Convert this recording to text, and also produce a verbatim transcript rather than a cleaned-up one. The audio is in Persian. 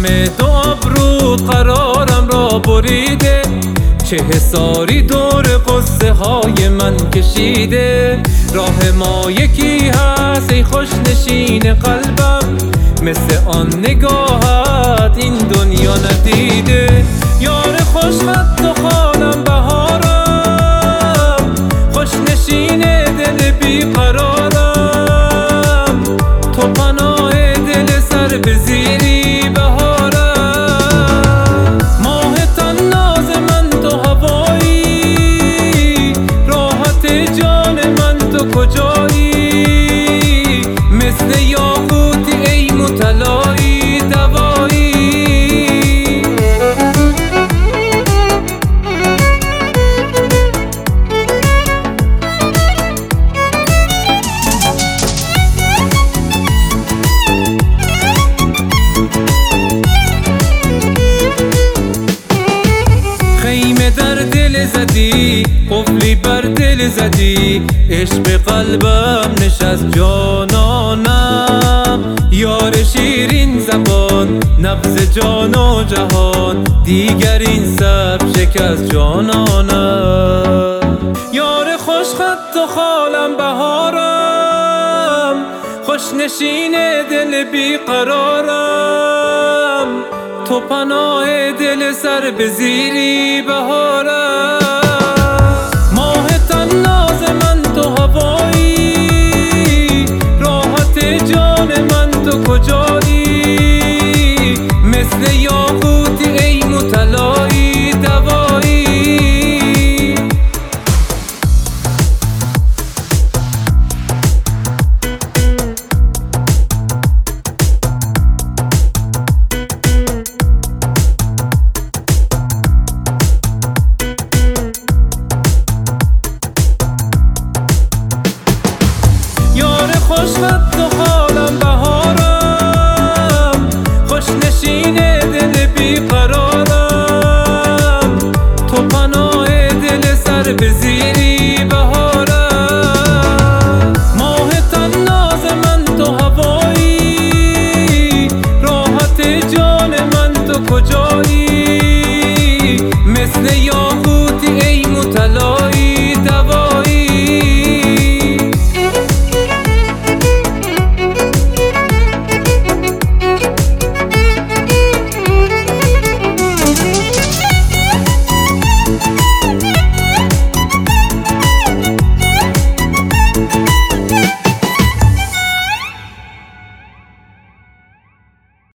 همه دو ابرو قرارم را بریده، چه حصاری دور قصه های من کشیده. راه ما یکی هست ای خوش نشین قلبم، مثل آن نگاهت این دنیا ندیده. یار خوش خط و خالم بهارم، خوش نشین دل بیقرارم، تو پناه دل سر به زیری بهارم. ماه تناز من تو هوایی، راحت جان من تو کجایی، مثل یاقوتی ای مطلایی دوایی. خیمه در دل زدی، قفلی بر دل زدی، عشق قلبم نشست جانانم. یار شیرین زبان، نبض جان و جهان، دیگر این سب شکست جانانم. یار خوش خط و خالم بهارم، خوش نشین دل بیقرارم، تو پناه دل سر به زیری بهارم.